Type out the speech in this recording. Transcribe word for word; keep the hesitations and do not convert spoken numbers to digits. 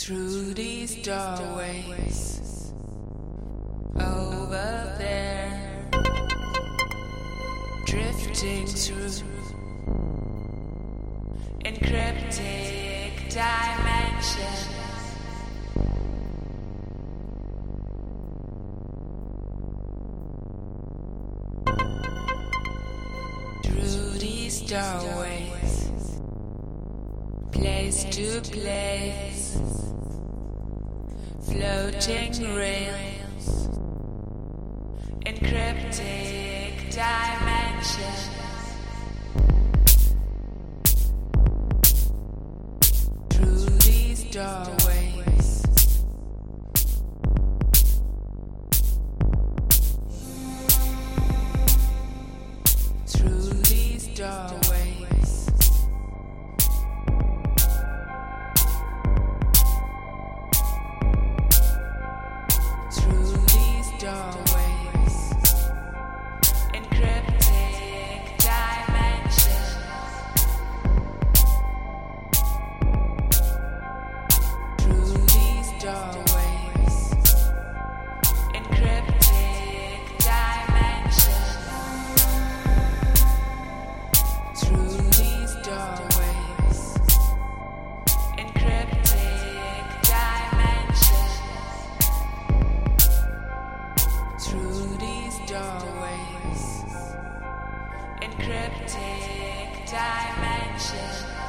through these doorways over there, drifting through encryptic dimensions. Through these doorways, place to place, floating rails, encryptic dimensions. Through these doorways, through these doorways, through these doorways, encryptic dimensions. Through these doorways, encryptic dimensions. Through these doorways, encryptic dimensions. Through these doorways, encryptic dimensions.